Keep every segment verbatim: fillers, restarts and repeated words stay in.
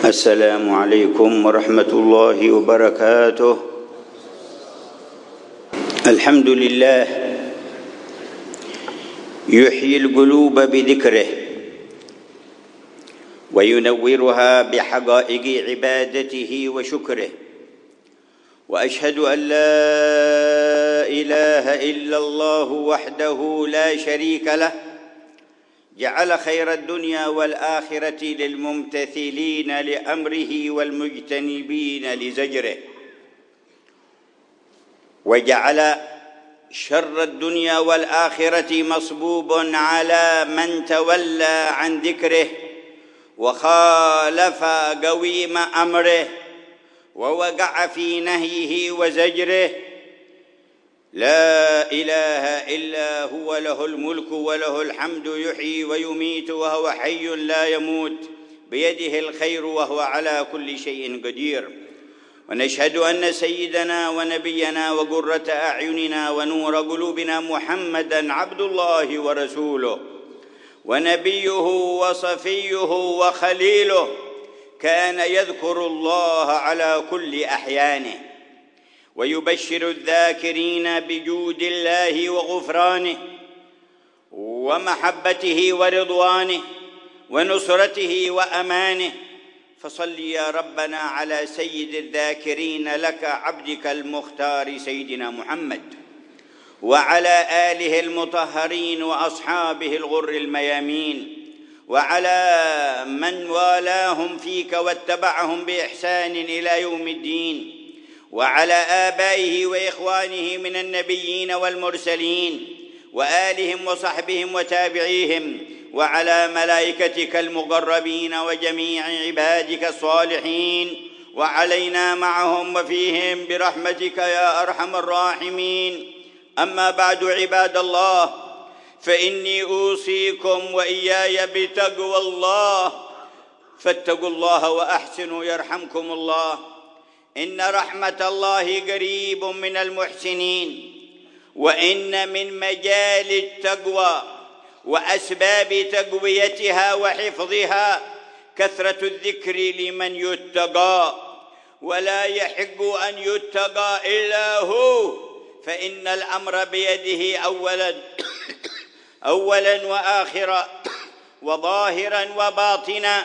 السلام عليكم ورحمة الله وبركاته. الحمد لله يحيي القلوب بذكره وينورها بحقائق عبادته وشكره، وأشهد أن لا إله إلا الله وحده لا شريك له، جعل خير الدنيا والآخرة للممتثلين لأمره والمجتنبين لزجره، وجعل شر الدنيا والآخرة مصبوب على من تولى عن ذكره وخالف قويم أمره ووقع في نهيه وزجره. لا إله إلا هو، له الملك وله الحمد، يحيي ويميت وهو حي لا يموت، بيده الخير وهو على كل شيء قدير. ونشهد أن سيدنا ونبينا وقرة أعيننا ونور قلوبنا محمدًا عبد الله ورسوله ونبيه وصفيه وخليله، كان يذكر الله على كل أحيانه ويبشر الذاكرين بجود الله وغفرانه ومحبته ورضوانه ونصرته وأمانه. فصل يا ربنا على سيد الذاكرين لك عبدك المختار سيدنا محمد، وعلى آله المطهرين وأصحابه الغر الميامين، وعلى من والاهم فيك واتبعهم بإحسان إلى يوم الدين، وعلى آبائه وإخوانه من النبيين والمرسلين وآلهم وصحبهم وتابعيهم، وعلى ملائكتك المقربين وجميع عبادك الصالحين، وعلينا معهم وفيهم برحمتك يا أرحم الراحمين. أما بعد، عباد الله، فإني أوصيكم وإياي بتقوى الله، فاتقوا الله وأحسنوا يرحمكم الله. إن رحمة الله قريب من المحسنين، وإن من مجال التقوى وأسباب تقويتها وحفظها كثرة الذكر لمن يتقى، ولا يحق أن يتقى إلا هو، فإن الأمر بيده أولا أولا وآخرا وظاهرا وباطنا،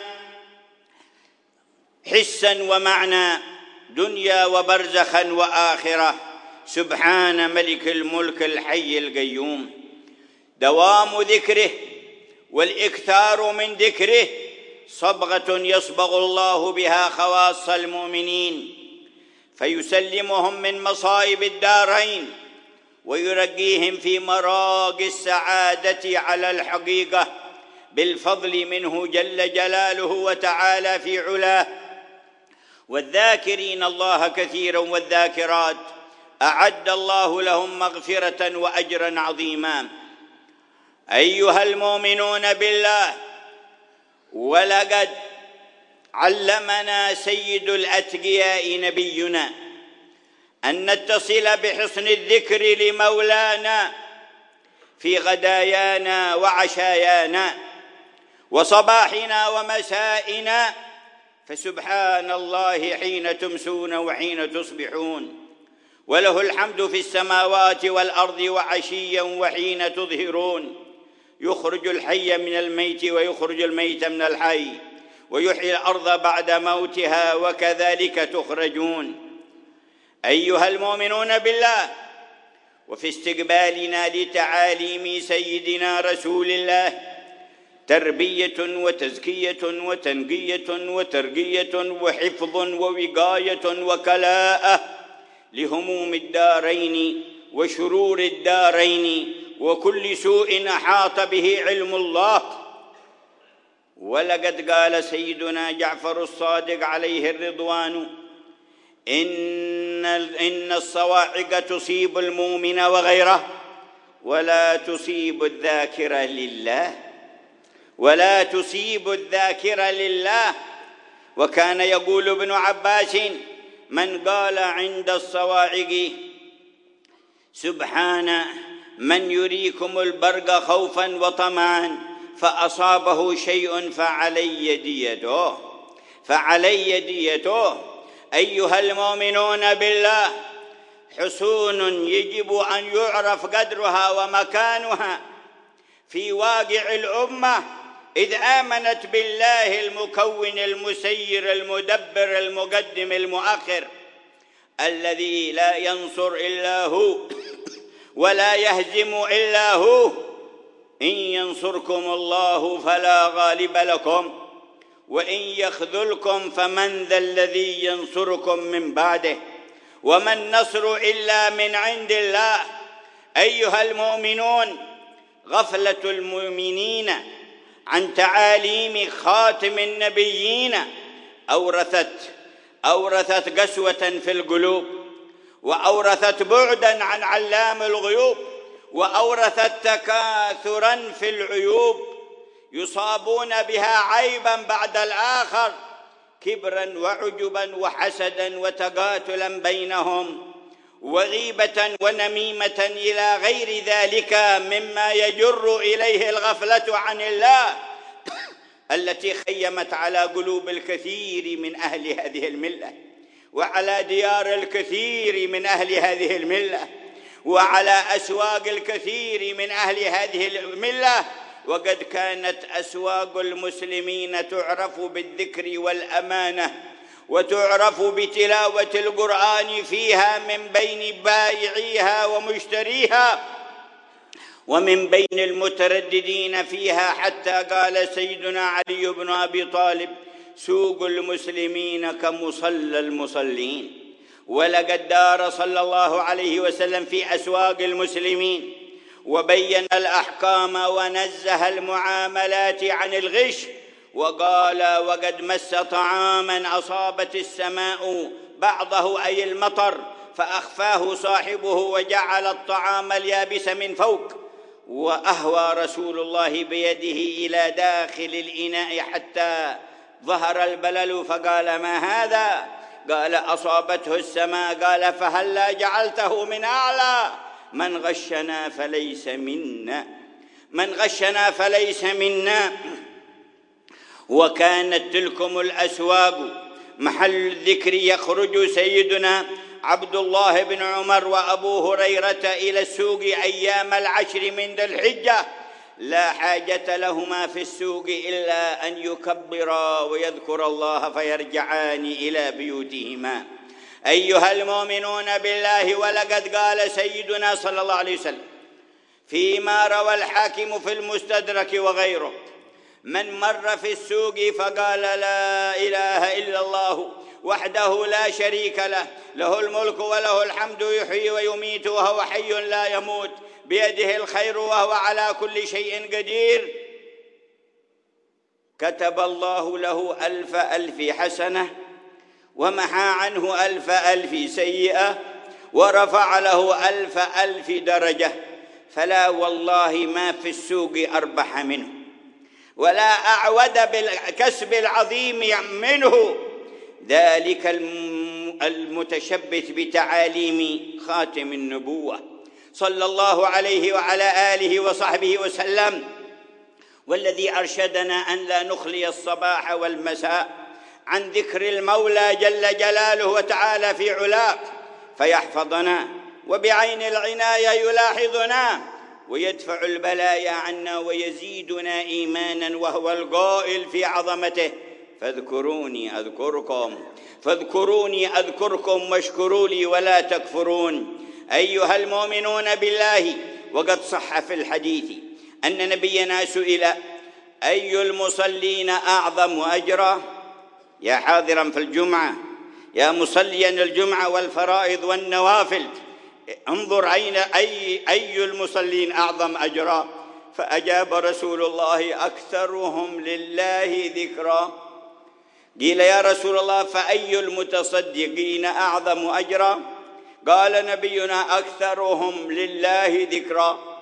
حسا ومعنى، دنيا وبرزخا وآخرة. سبحان ملك الملك الحي القيوم. دوام ذكره والإكثار من ذكره صبغة يصبغ الله بها خواص المؤمنين، فيسلمهم من مصائب الدارين ويرقيهم في مراقي السعادة على الحقيقة بالفضل منه جل جلاله وتعالى في علاه. والذاكرين الله كثيرا والذاكرات أعد الله لهم مغفرة وأجرا عظيما. أيها المؤمنون بالله، ولقد علمنا سيد الأتقياء نبينا أن نتصل بحسن الذكر لمولانا في غدايانا وعشايانا وصباحنا ومسائنا، فسبحان الله حين تمسون وحين تصبحون، وله الحمد في السماوات والأرض وعشيا وحين تظهرون. يخرج الحي من الميت ويخرج الميت من الحي، ويحيي الأرض بعد موتها، وكذلك تخرجون. أيها المؤمنون بالله، وفي استقبالنا لتعاليم سيدنا رسول الله تربية وتزكية وتنقية وترقية وحفظ ووقاية وكلاءة لهموم الدارين وشرور الدارين وكل سوء أحاط به علم الله. ولقد قال سيدنا جعفر الصادق عليه الرضوان: إن إن الصواعق تصيب المؤمن وغيره، ولا تصيب الذاكر لله، ولا تصيب الذاكر لله. وكان يقول ابن عباس: من قال عند الصواعق سبحان من يريكم البرق خوفا وطمعا فأصابه شيء فعلي ديته، فعلي ديته. أيها المؤمنون بالله، حصون يجب أن يعرف قدرها ومكانها في واقع الأمة، إذ آمنت بالله المكون المسير المدبر المقدم المؤخر، الذي لا ينصر إلا هو ولا يهزم إلا هو. إن ينصركم الله فلا غالب لكم، وإن يخذلكم فمن ذا الذي ينصركم من بعده، وما النصر إلا من عند الله. أيها المؤمنون، غفلة المؤمنين عن تعاليم خاتم النبيين أورثت أورثت قسوة في القلوب، وأورثت بعداً عن علام الغيوب، وأورثت تكاثراً في العيوب، يصابون بها عيباً بعد الآخر، كبراً وعجباً وحسداً وتقاتلاً بينهم، وغيبة ونميمة إلى غير ذلك مما يجر إليه الغفلة عن الله التي خيمت على قلوب الكثير من أهل هذه الملة، وعلى ديار الكثير من أهل هذه الملة، وعلى أسواق الكثير من أهل هذه الملة. وقد كانت أسواق المسلمين تعرف بالذكر والأمانة، وتعرف بتلاوة القرآن فيها من بين بائعيها ومشتريها، ومن بين المترددين فيها، حتى قال سيدنا علي بن أبي طالب: سوق المسلمين كمصلى المصلين. ولقد دار صلى الله عليه وسلم في أسواق المسلمين، وبين الأحكام ونزه المعاملات عن الغش، وقال: وقد مس طعاما أصابت السماء بعضه أي المطر فأخفاه صاحبه وجعل الطعام اليابس من فوق، وأهوى رسول الله بيده إلى داخل الإناء حتى ظهر البلل، فقال: ما هذا؟ قال: أصابته السماء. قال: فهلا جعلته من أعلى؟ من غشنا فليس منا، من غشنا فليس منا. وكانت تلكم الأسواق محل الذكر، يخرج سيدنا عبد الله بن عمر وأبو هريرة إلى السوق أيام العشر من ذي الحجة، لا حاجة لهما في السوق إلا أن يكبرا ويذكر الله فيرجعان إلى بيوتهما. أيها المؤمنون بالله، ولقد قال سيدنا صلى الله عليه وسلم فيما روى الحاكم في المستدرك وغيره: من مر في السوق فقال: لا إله إلا الله وحده لا شريك له، له الملك وله الحمد، يحيي ويميت وهو حي لا يموت، بيده الخير وهو على كل شيء قدير، كتب الله له ألف ألف حسنة، ومحى عنه ألف ألف سيئة، ورفع له ألف ألف درجة، فلا والله ما في السوق أربح منه، ولا أعود بالكسب العظيم منه، ذلك المتشبث بتعاليم خاتم النبوة صلى الله عليه وعلى آله وصحبه وسلم، والذي أرشدنا أن لا نخلي الصباح والمساء عن ذكر المولى جل جلاله وتعالى في علاه، فيحفظنا وبعين العناية يلاحظنا ويدفع البلايا عنا ويزيدنا إيمانا، وهو القائل في عظمته: فاذكروني أذكركم فاذكروني أذكركم واشكروا لي ولا تكفرون. أيها المؤمنون بالله، وقد صح في الحديث أن نبينا سئل: أي المصلين أعظم أجرا؟ يا حاضرا في الجمعة، يا مصليا الجمعة والفرائض والنوافل، انظر أين أي, أي المصلين أعظم أجرا؟ فأجاب رسول الله: أكثرهم لله ذكرا. قيل: يا رسول الله فأي المتصدقين أعظم أجرا؟ قال نبينا: أكثرهم لله ذكرا.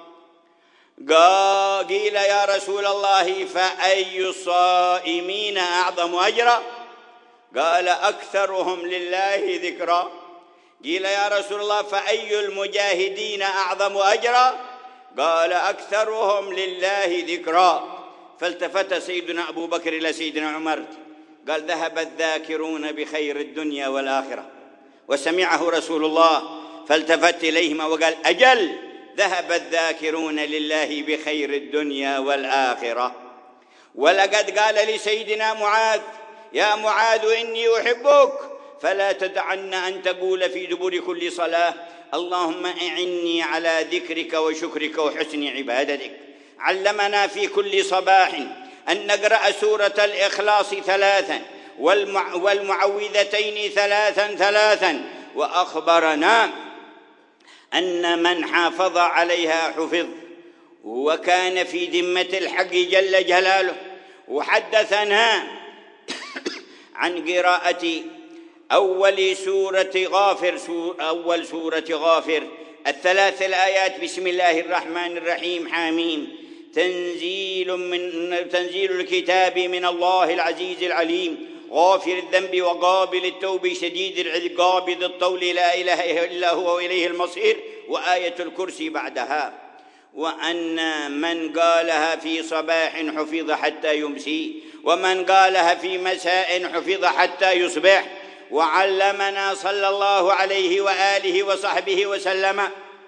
قيل: يا رسول الله فأي الصائمين أعظم أجرا؟ قال: أكثرهم لله ذكرا. قيل: يا رسول الله فأي المجاهدين أعظم أجرا؟ قال: أكثرهم لله ذكرا. فالتفت سيدنا أبو بكر إلى سيدنا عمر قال ذهب الذاكرون بخير الدنيا والآخرة. وسمعه رسول الله فالتفت إليهما وقال أجل، ذهب الذاكرون لله بخير الدنيا والآخرة. ولقد قال لسيدنا معاذ يا معاذ إني أحبك فلا تدعن أن تقول في دبر كل صلاة اللهم أعني على ذكرك وشكرك وحسن عبادتك. علمنا في كل صباح أن نقرأ سورة الإخلاص ثلاثا والمع... والمعوذتين ثلاثا ثلاثا، وأخبرنا أن من حافظ عليها حفظ وكان في ذمة الحق جل جلاله. وحدثنا عن قراءة أول سورة غافر سور أول سورة غافر الثلاث الآيات بسم الله الرحمن الرحيم حاميم تنزيل من تنزيل الكتاب من الله العزيز العليم غافر الذنب وقابل التوب شديد العقاب ذي الطول لا إله إلا هو وإليه المصير، وآية الكرسي بعدها. وأن من قالها في صباح حفظ حتى يمسي، ومن قالها في مساء حفظ حتى يصبح. وعلمنا صلى الله عليه وآله وصحبه وسلم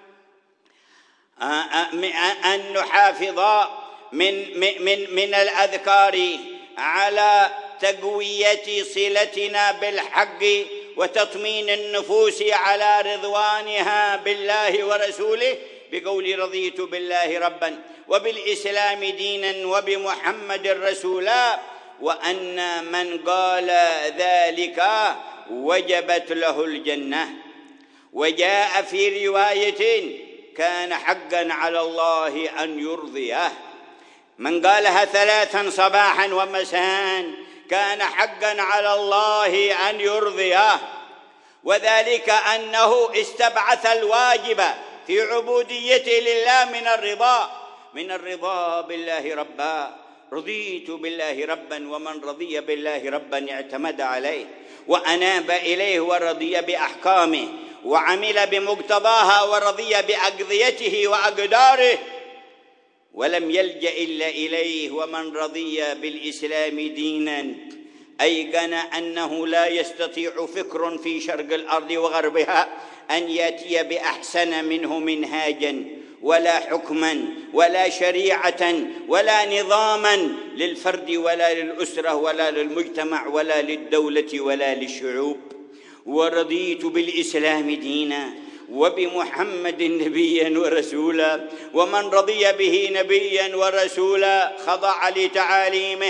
أن نحافظ من من من الأذكار على تقوية صلتنا بالحق وتطمين النفوس على رضوانها بالله ورسوله، بقول رضيت بالله ربا وبالإسلام دينا وبمحمد رسولا. وأن من قال ذلك وجبت له الجنة. وجاء في رواية كان حقا على الله أن يرضيه. من قالها ثلاثا صباحا ومساء كان حقا على الله أن يرضيه، وذلك أنه استبعث الواجب في عبوديته لله من الرضا من الرضا بالله ربا. رضيت بالله ربا، ومن رضي بالله ربا اعتمد عليه وأناب إليه ورضي بأحكامه وعمل بمقتضاها ورضي بأقضيته وأقداره ولم يلجأ إلا إليه. ومن رضي بالإسلام دينا أيقن أنه لا يستطيع فكر في شرق الأرض وغربها أن يأتي بأحسن منه منهاجا ولا حكما ولا شريعة ولا نظاما للفرد ولا للأسرة ولا للمجتمع ولا للدولة ولا للشعوب. ورضيت بالإسلام دينا وبمحمد نبيا ورسولا، ومن رضي به نبيا ورسولا خضع لتعاليمه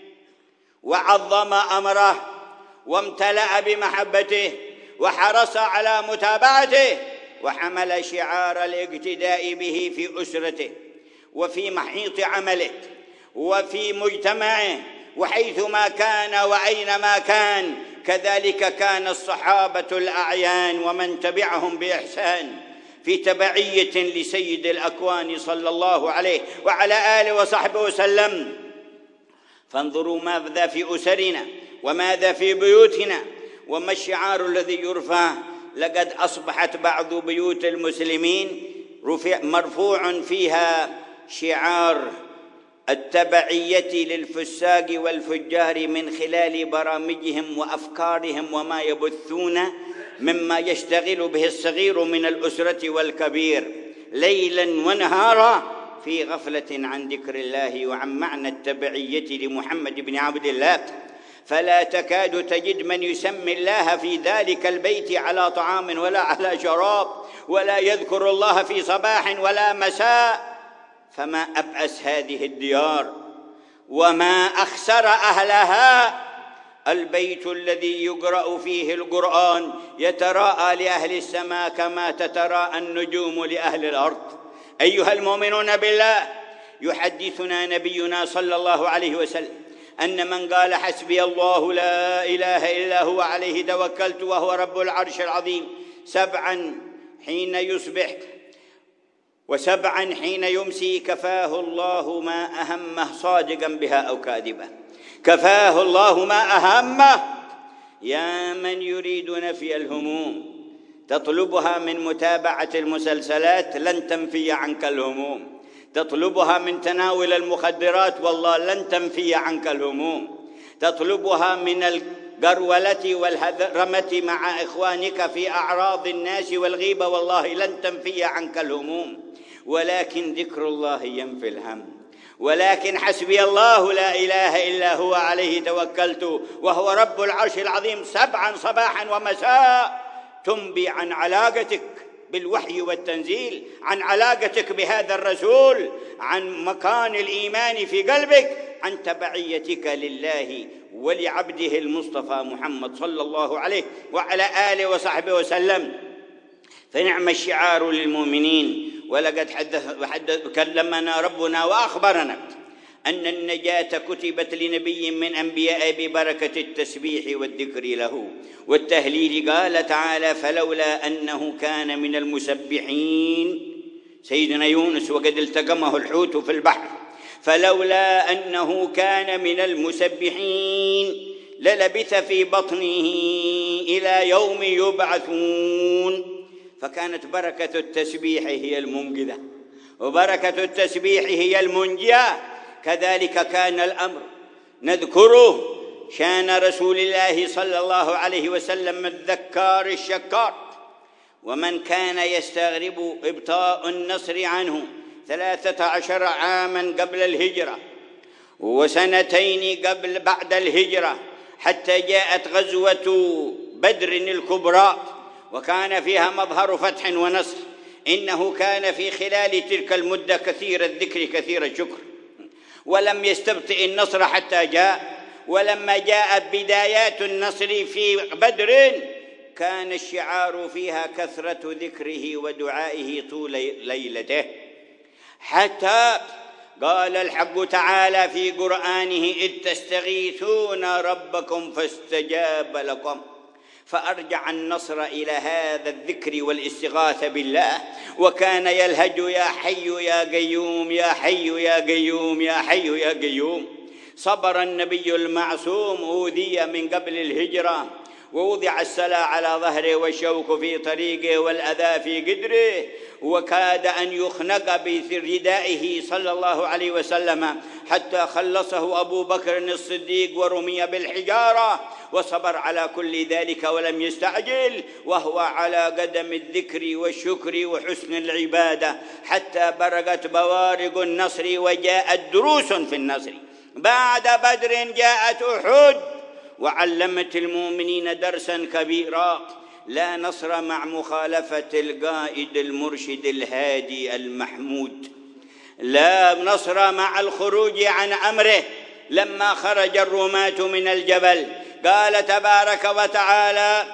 وعظم أمره وامتلأ بمحبته وحرص على متابعته، وحمل شعار الاقتداء به في أسرته وفي محيط عمله وفي مجتمعه وحيثما كان وأينما كان. كذلك كان الصحابة الأعيان ومن تبعهم بإحسان في تبعية لسيد الأكوان صلى الله عليه وعلى آله وصحبه وسلم. فانظروا ماذا في أسرنا وماذا في بيوتنا وما الشعار الذي يرفع. لقد أصبحت بعض بيوت المسلمين رفع مرفوع فيها شعار التبعية للفساق والفجار من خلال برامجهم وأفكارهم وما يبثون مما يشتغل به الصغير من الأسرة والكبير ليلا ونهارا في غفلة عن ذكر الله وعن معنى التبعية لمحمد بن عبد الله. فلا تكاد تجد من يسمي الله في ذلك البيت على طعام ولا على شراب ولا يذكر الله في صباح ولا مساء. فما أبأس هذه الديار وما أخسر أهلها. البيت الذي يقرأ فيه القرآن يتراءى لأهل السماء كما تتراءى النجوم لأهل الأرض. أيها المؤمنون بالله، يحدثنا نبينا صلى الله عليه وسلم أن من قال حسبي الله لا إله إلا هو عليه توكلت وهو رب العرش العظيم سبعا حين يصبح وسبعا حين يمسي كفاه الله ما أهمه صادقا بها أو كاذبا. كفاه الله ما أهمه. يا من يريد نفي الهموم تطلبها من متابعة المسلسلات لن تنفي عنك الهموم. تطلبها من تناول المخدرات والله لن تنفي عنك الهموم. تطلبها من القرولة والهذرمة مع إخوانك في أعراض الناس والغيبة، والله لن تنفي عنك الهموم، ولكن ذكر الله ينفي الهم. ولكن حسبي الله لا إله إلا هو عليه توكلت وهو رب العرش العظيم سبعا صباحا ومساء تنبي عن علاقتك بالوحي والتنزيل، عن علاقتك بهذا الرسول، عن مكان الإيمان في قلبك، عن تبعيتك لله ولعبده المصطفى محمد صلى الله عليه وعلى آله وصحبه وسلم. فنعم الشعار للمؤمنين. ولقد حدث وحدث كلمنا ربنا وأخبرنا أن النجاة كتبت لنبي من أنبياء ببركة التسبيح والذكر له والتهليل. قال تعالى: فلولا أنه كان من المسبحين، سيدنا يونس وقد التقمه الحوت في البحر، فلولا أنه كان من المسبحين للبث في بطنه إلى يوم يبعثون. فكانت بركة التسبيح هي المنقذة، وبركة التسبيح هي المنجية. كذلك كان الأمر. نذكره شان رسول الله صلى الله عليه وسلم الذكار الشكار، ومن كان يستغرب إبطاء النصر عنه ثلاثة عشر عاما قبل الهجرة وسنتين قبل بعد الهجرة، حتى جاءت غزوة بدر الكبرى وكان فيها مظهر فتح ونصر. إنه كان في خلال تلك المدة كثير الذكر كثير الشكر، ولم يستبطئ النصر حتى جاء. ولما جاءت بدايات النصر في بدر كان الشعار فيها كثرة ذكره ودعائه طول ليلته، حتى قال الحق تعالى في قرآنه: إذ تستغيثون ربكم فاستجاب لكم. فأرجع النصر إلى هذا الذكر والاستغاثة بالله، وكان يلهج: يا حي يا قيوم يا حي يا قيوم يا حي يا قيوم. صبر النبي المعصوم، أوذي من قبل الهجرة ووضع السلا على ظهره والشوك في طريقه والأذى في قدره، وكاد أن يخنق بردائه صلى الله عليه وسلم حتى خلصه أبو بكر الصديق ورمي بالحجارة، وصبر على كل ذلك ولم يستعجل، وهو على قدم الذكر والشكر وحسن العبادة، حتى برقت بوارق النصر وجاءت دروس في النصر. بعد بدر جاءت أحد وعلمت المؤمنين درسا كبيرا: لا نصر مع مخالفة القائد المرشد الهادي المحمود، لا نصر مع الخروج عن أمره. لما خرج الرماة من الجبل قال تبارك وتعالى: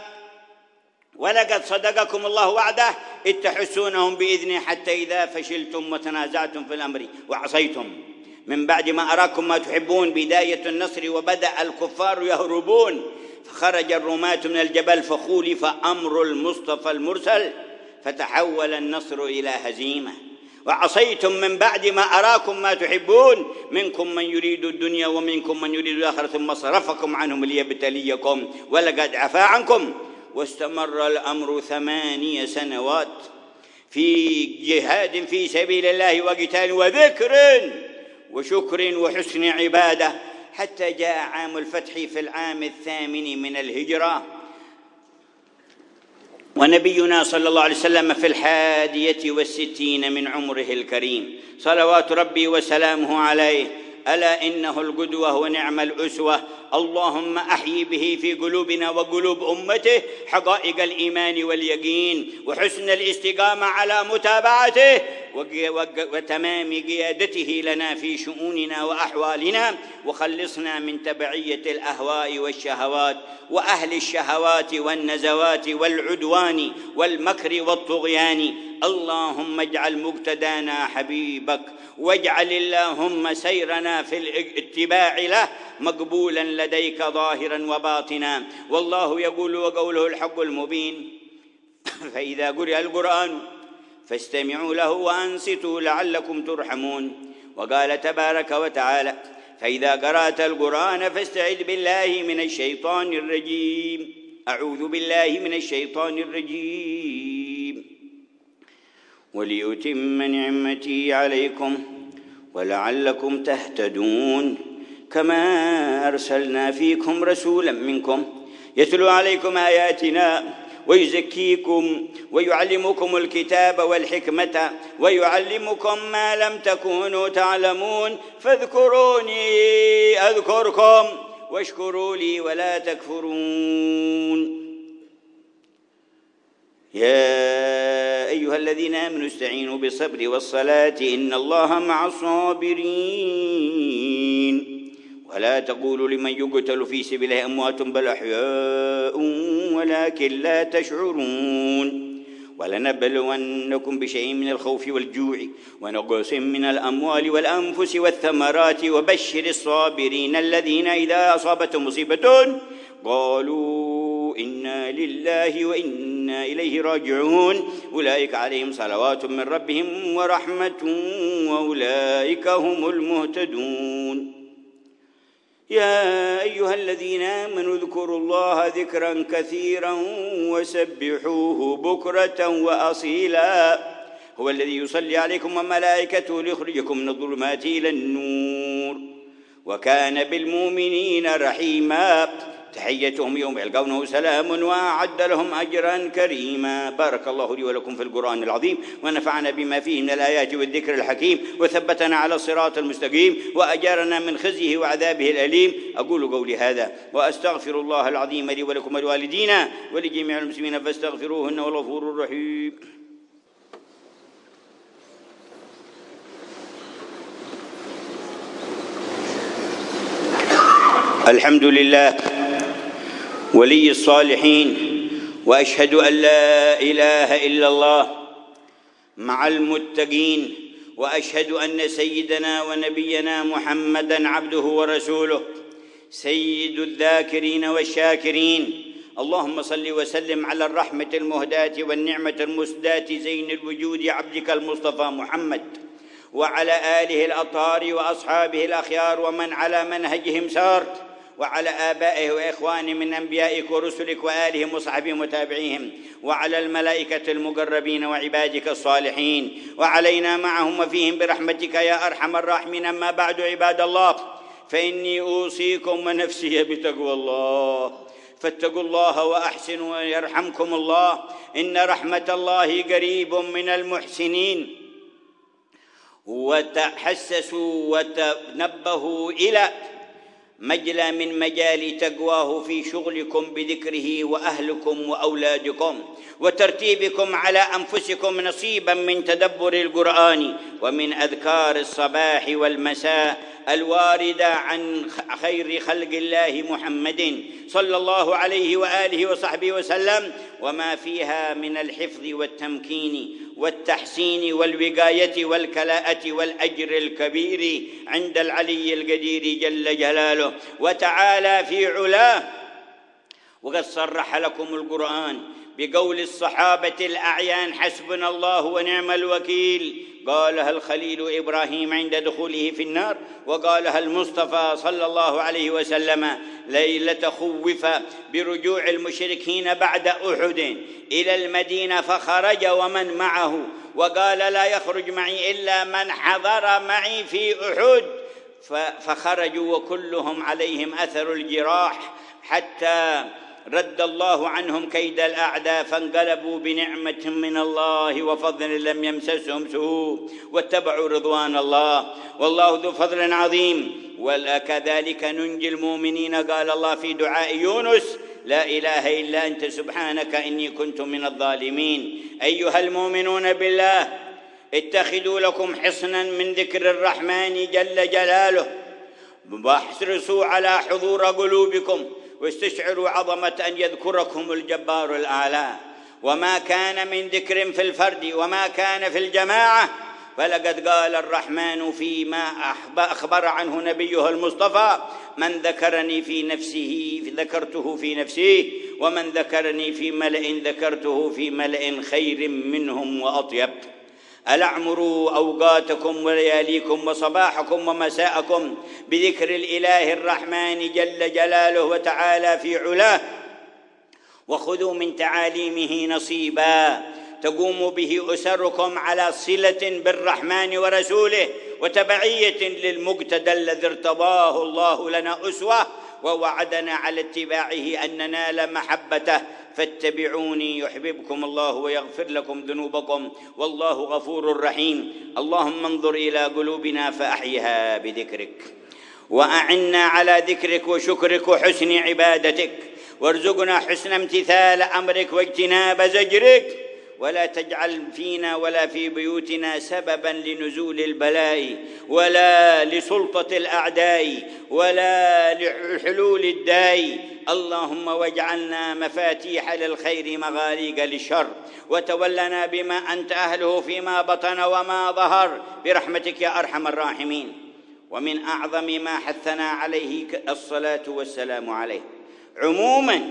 ولقد صدقكم الله وعده إذ تحسونهم بإذنه حتى إذا فشلتم وتنازعتم في الأمر وعصيتم من بعد ما أراكم ما تحبون. بداية النصر وبدأ الكفار يهربون، فخرج الرماة من الجبل فخولف أمر المصطفى المرسل فتحول النصر إلى هزيمة. وعصيتم من بعد ما أراكم ما تحبون، منكم من يريد الدنيا ومنكم من يريد الآخرة ثم صرفكم عنهم ليبتليكم ولقد عفا عنكم. واستمر الأمر ثمانية سنوات في جهاد في سبيل الله وقتال وذكر وشكر وحسن عبادة، حتى جاء عام الفتح في العام الثامن من الهجرة، ونبينا صلى الله عليه وسلم في الحادية والستين من عمره الكريم صلوات ربي وسلامه عليه. ألا إنه القدوة ونعم الأسوة. اللهم أحيي به في قلوبنا وقلوب أمته حقائق الإيمان واليقين وحسن الاستقامة على متابعته وتمام قيادته لنا في شؤوننا وأحوالنا، وخلصنا من تبعية الأهواء والشهوات وأهل الشهوات والنزوات والعدوان والمكر والطغيان. اللهم اجعل مقتدانا حبيبك، واجعل اللهم سيرنا في الاتباع له مقبولا لديك ظاهرا وباطنا. والله يقول وقوله الحق المبين: فإذا قرئ القرآن فاستمعوا له وأنصتوا لعلكم ترحمون. وقال تبارك وتعالى: فإذا قرأت القرآن فاستعذ بالله من الشيطان الرجيم. أعوذ بالله من الشيطان الرجيم. وليتم نعمتي عليكم ولعلكم تهتدون. كما أرسلنا فيكم رسولا منكم يتلو عليكم آياتنا ويزكيكم ويعلمكم الكتاب والحكمة ويعلمكم ما لم تكونوا تعلمون فاذكروني أذكركم واشكروا لي ولا تكفرون. يا أيها الذين آمنوا استعينوا بالصبر والصلاة إن الله مع الصابرين ولا تقولوا لمن يقتل في سبيل الله أموات بل أحياء ولكن لا تشعرون. ولنبلونكم بشيء من الخوف والجوع ونقص من الأموال والأنفس والثمرات وبشر الصابرين الذين إذا أصابتهم مصيبة قالوا إنا لله وإنا إليه راجعون أولئك عليهم صلوات من ربهم ورحمة وأولئك هم المهتدون. يا أيها الذين آمنوا اذكروا الله ذكرا كثيرا وسبحوه بكرة وأصيلا هو الذي يصلي عليكم وملائكته ليخرجكم من الظلمات إلى النور وكان بالمؤمنين رحيما تحيتهم يوم يلقونه سلام وأعد لهم أجرا كريما. بارك الله لي ولكم في القرآن العظيم ونفعنا بما فيه من الآيات والذكر الحكيم وثبتنا على الصراط المستقيم وأجارنا من خزيه وعذابه الأليم. أقول قولي هذا وأستغفر الله العظيم لي ولكم ولوالدينا ولجميع المسلمين فاستغفروه إنه الغفور الرحيم. الحمد لله ولي الصالحين وأشهد أن لا إله إلا الله مع المتقين وأشهد أن سيدنا ونبينا محمدًا عبده ورسوله سيد الذاكرين والشاكرين. اللهم صل وسلم على الرحمة المهداة والنعمة المسداة زين الوجود عبدك المصطفى محمد وعلى آله الأطهار وأصحابه الأخيار ومن على منهجهم سار وعلى آبائه وإخوانه من أنبيائك ورسلك وآلهم وصحبهم وتابعيهم وعلى الملائكة المقربين وعبادك الصالحين وعلينا معهم وفيهم برحمتك يا أرحم الراحمين. أما بعد عباد الله فإني أوصيكم ونفسي بتقوى الله فاتقوا الله وأحسنوا يرحمكم الله إن رحمة الله قريب من المحسنين. وتحسسوا وتنبهوا إلى مجلى من مجال تقواه في شغلكم بذكره وأهلكم وأولادكم وترتيبكم على أنفسكم نصيبا من تدبر القرآن ومن أذكار الصباح والمساء الواردة عن خير خلق الله محمد صلى الله عليه وآله وصحبه وسلم وما فيها من الحفظ والتمكين والتحسين والوقاية والكلاءة والأجر الكبير عند العلي القدير جل جلاله وتعالى في علاه. وقد صرح لكم القرآن بقول الصحابة الأعيان حسبنا الله ونعم الوكيل قالها الخليل إبراهيم عند دخوله في النار وقالها المصطفى صلى الله عليه وسلم ليلة خوف برجوع المشركين بعد أحد إلى المدينة فخرج ومن معه وقال لا يخرج معي إلا من حضر معي في أحد فخرجوا وكلهم عليهم أثر الجراح حتى رد الله عنهم كيد الأعداء فانقلبوا بنعمة من الله وفضل لم يمسسهم سوء واتبعوا رضوان الله والله ذو فضل عظيم وكذلك ننجي المؤمنين. قال الله في دعاء يونس لا إله إلا أنت سبحانك إني كنت من الظالمين. أيها المؤمنون بالله اتخذوا لكم حصنا من ذكر الرحمن جل جلاله واحرصوا على حضور قلوبكم واستشعروا عظمة أن يذكركم الجبار الأعلى. وما كان من ذكر في الفرد وما كان في الجماعة فلقد قال الرحمن فيما أخبر عنه نبيه المصطفى من ذكرني في نفسه ذكرته في نفسه ومن ذكرني في ملأ ذكرته في ملأ خير منهم وأطيب. ألا اعمروا أوقاتكم ولياليكم وصباحكم ومساءكم بذكر الإله الرحمن جل جلاله وتعالى في علاه وخذوا من تعاليمه نصيبا تقوم به أسركم على صلة بالرحمن ورسوله وتبعية للمقتدى الذي ارتضاه الله لنا أسوة ووعدنا على اتباعه أن ننال محبته. فاتبعوني يحببكم الله ويغفر لكم ذنوبكم والله غفور رحيم. اللهم انظر إلى قلوبنا فأحيها بذكرك، وأعنا على ذكرك وشكرك وحسن عبادتك، وارزقنا حسن امتثال أمرك واجتناب زجرك، ولا تجعل فينا ولا في بيوتنا سببا لنزول البلاء ولا لسلطة الأعداء ولا لحلول الداء. اللهم واجعلنا مفاتيح للخير مغاليق للشر، وتولنا بما أنت أهله فيما بطن وما ظهر برحمتك يا أرحم الراحمين. ومن أعظم ما حثنا عليه الصلاة والسلام عليه عموما،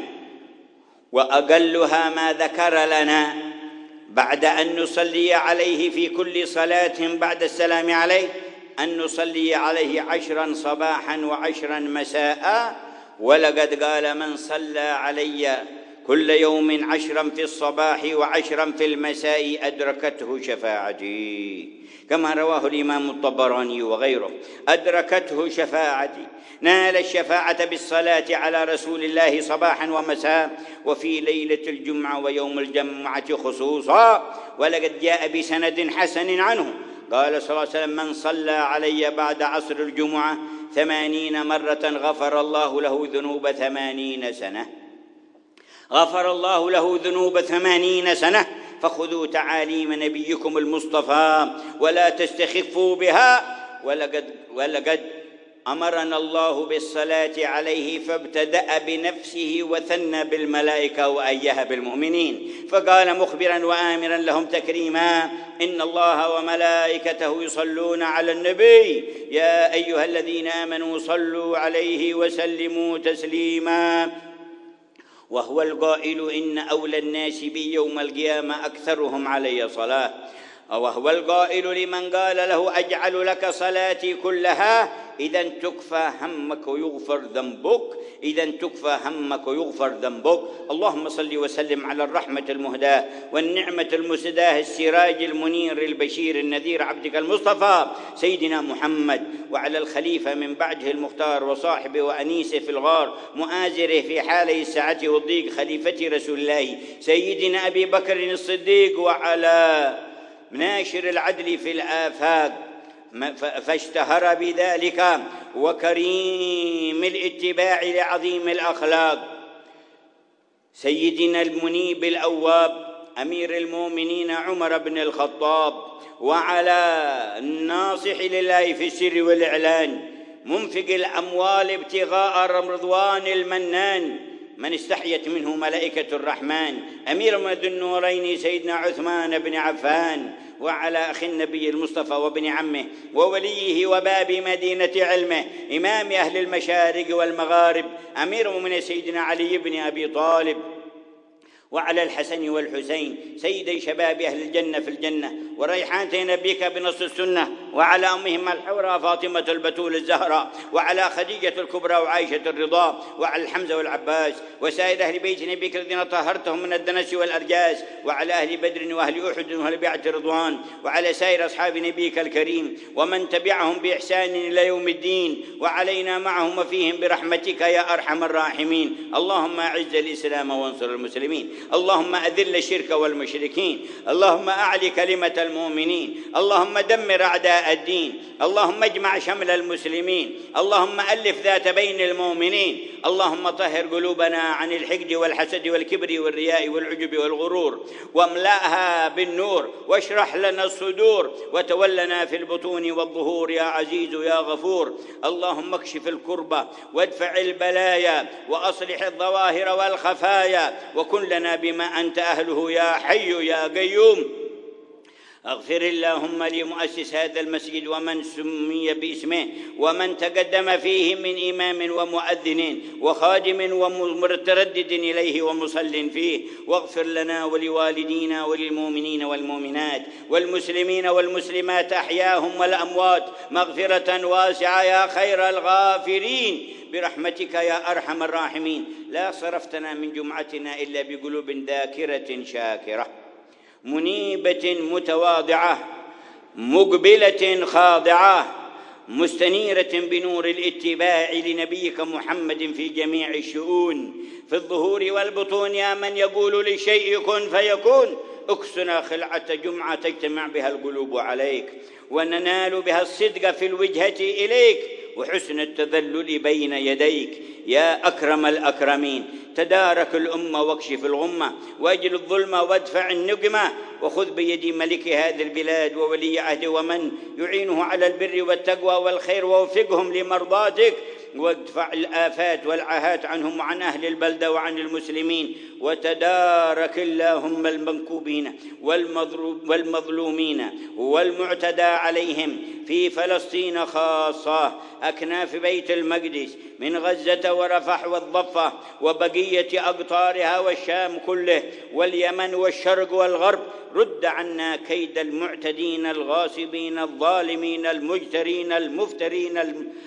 وأقلها ما ذكر لنا بعد أن نصلي عليه في كل صلاة بعد السلام عليه، أن نصلي عليه عشرا صباحا وعشرا مساء. ولقد قال من صلى علي كل يوم عشرا في الصباح وعشرا في المساء أدركته شفاعتي، كما رواه الإمام الطبراني وغيره. أدركته شفاعتي، نال الشفاعة بالصلاة على رسول الله صباحا ومساء، وفي ليلة الجمعة ويوم الجمعة خصوصا. ولقد جاء بسند حسن عنه قال صلى الله عليه وسلم من صلى علي بعد عصر الجمعة ثمانين مرة غفر الله له ذنوب ثمانين سنة، غفر الله له ذنوب ثمانين سنة. فخذوا تعاليم نبيكم المصطفى ولا تستخفوا بها. ولقد, ولقد أمرنا الله بالصلاة عليه فابتدأ بنفسه وثنى بالملائكة وأيها بالمؤمنين، فقال مخبرا وآمرا لهم تكريما إن الله وملائكته يصلون على النبي يا أيها الذين آمنوا صلوا عليه وسلموا تسليما. وهو القائل إن أولى الناس بي يوم القيامة أكثرهم علي صلاة. وهو القائل لمن قال له أجعل لك صلاتي كلها إذا تكفى همك ويغفر ذنبك، إذا تكفى همك ويغفر ذنبك. اللهم صل وسلم على الرحمة المهداة والنعمة المسداة السراج المنير البشير النذير عبدك المصطفى سيدنا محمد، وعلى الخليفة من بعده المختار وصاحبه وأنيسه في الغار مؤازره في حالي السعة والضيق خليفة رسول الله سيدنا أبي بكر الصديق، وعلى ناشر العدل في الآفاق فاشتهر بذلك وكريم الاتباع لعظيم الأخلاق سيدنا المنيب الأواب أمير المؤمنين عمر بن الخطاب، وعلى الناصح لله في السر والإعلان منفق الأموال ابتغاء رضوان المنان من استحيت منه ملائكة الرحمن أمير ذي النورين سيدنا عثمان بن عفان، وعلى أخي النبي المصطفى وابن عمه ووليه وباب مدينة علمه إمام أهل المشارق والمغارب أمير المؤمنين سيدنا علي بن أبي طالب، وعلى الحسن والحسين سيدي شباب أهل الجنة في الجنة وريحانتي نبيك بنص السنة، وعلى أمهما الحوراء فاطمة البتول الزهراء، وعلى خديجة الكبرى وعائشة الرضا، وعلى الحمزة والعباس وسائر أهل بيت نبيك الذين طهرتهم من الدنس والأرجاس، وعلى أهل بدر وأهل أحد وأهل بيعة الرضوان، وعلى سائر أصحاب نبيك الكريم ومن تبعهم بإحسان إلى يوم الدين، وعلينا معهم وفيهم برحمتك يا أرحم الراحمين. اللهم أعز الإسلام وانصر المسلمين، اللهم أذل الشرك والمشركين، اللهم أعلي كلمة المؤمنين، اللهم دمر أعداء الدين، اللهم اجمع شمل المسلمين، اللهم ألف ذات بين المؤمنين، اللهم طهر قلوبنا عن الحقد والحسد والكبر والرياء والعجب والغرور، واملأها بالنور، واشرح لنا الصدور، وتولنا في البطون والظهور يا عزيز يا غفور. اللهم اكشف الكربة وادفع البلايا وأصلح الظواهر والخفايا، وكن لنا بما أنت أهله يا حي يا قيوم. اغفر اللهم لمؤسس هذا المسجد ومن سمي باسمه ومن تقدم فيه من إمام ومؤذن وخادم ومتردد إليه ومصل فيه، واغفر لنا ولوالدينا وللمؤمنين والمؤمنات والمسلمين والمسلمات أحياهم والأموات مغفرة واسعة يا خير الغافرين برحمتك يا أرحم الراحمين. لا صرفتنا من جمعتنا إلا بقلوب ذاكرة شاكرة منيبة متواضعة مقبلة خاضعة مستنيرة بنور الاتباع لنبيك محمد في جميع الشؤون، في الظهور والبطون، يا من يقول للشيء كن فيكون، اكسنا خلعة جمعة تجتمع بها القلوب عليك، وننال بها الصدق في الوجهة إليك، وحسن التذلل بين يديك يا أكرم الأكرمين. تدارك الأمة واكشف الغمة، وأجل الظلم وادفع النقمة، وخذ بيد ملك هذه البلاد وولي عهده ومن يعينه على البر والتقوى والخير، ووفقهم لمرضاتك، وادفع الآفات والعاهات عنهم وعن أهل البلدة وعن المسلمين، وتدارك اللهم المنكوبين والمظلومين والمعتدى عليهم في فلسطين خاصة، أكناف بيت المقدس من غزة ورفح والضفة وبقية أقطارها والشام كله واليمن والشرق والغرب. رد عنا كيد المعتدين الغاصبين الظالمين المجترين المفترين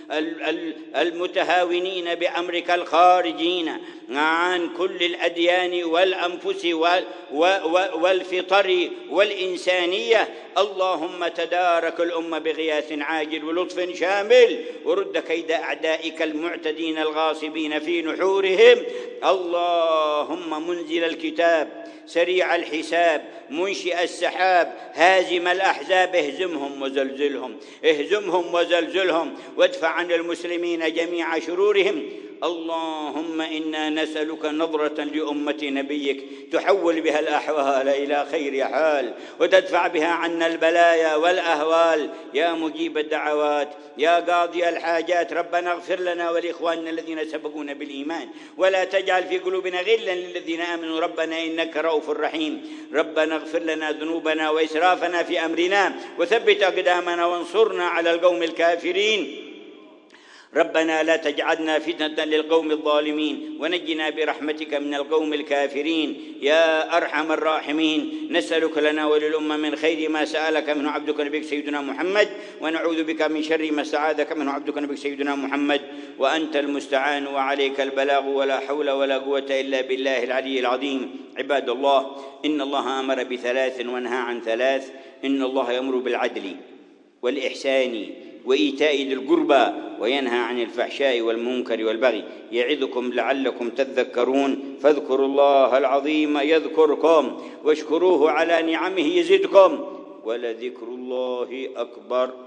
المتهاونين بأمرك الخارجين عن كل الأديان والأنفس والفطر والإنسانية. اللهم تدارك الأمة بغياث عاجل ولطف شامل، ورد كيد أعدائك المعتدين الغاصبين في نحورهم. اللهم منزل الكتاب سريع الحساب منشئ السحاب هازم الأحزاب، اهزمهم وزلزلهم اهزمهم وزلزلهم وادفع عن المسلمين جميع شرورهم. اللهم إنا نسألك نظرة لأمة نبيك تحول بها الأحوال إلى خير حال، وتدفع بها عنا البلايا والأهوال، يا مجيب الدعوات يا قاضي الحاجات. ربنا اغفر لنا ولإخواننا الذين سبقونا بالإيمان، ولا تجعل في قلوبنا غلا للذين آمنوا ربنا إنك رؤوف رحيم. ربنا اغفر لنا ذنوبنا وإسرافنا في أمرنا، وثبت أقدامنا وانصرنا على القوم الكافرين. ربنا لا تجعلنا فتنة للقوم الظالمين، ونجنا برحمتك من القوم الكافرين يا أرحم الراحمين. نسألك لنا وللأمة من خير ما سألك منه عبدك نبيك سيدنا محمد، ونعوذ بك من شر ما استعاذك منه عبدك نبيك سيدنا محمد، وأنت المستعان وعليك البلاغ، ولا حول ولا قوة إلا بالله العلي العظيم. عباد الله، إن الله أمر بثلاث ونهى عن ثلاث. إن الله يأمر بالعدل والإحسان وإيتاء ذي القربى، وينهى عن الفحشاء والمنكر والبغي، يعظكم لعلكم تذكرون. فاذكروا الله العظيم يذكركم، واشكروه على نعمه يزدكم، ولذكر الله أكبر.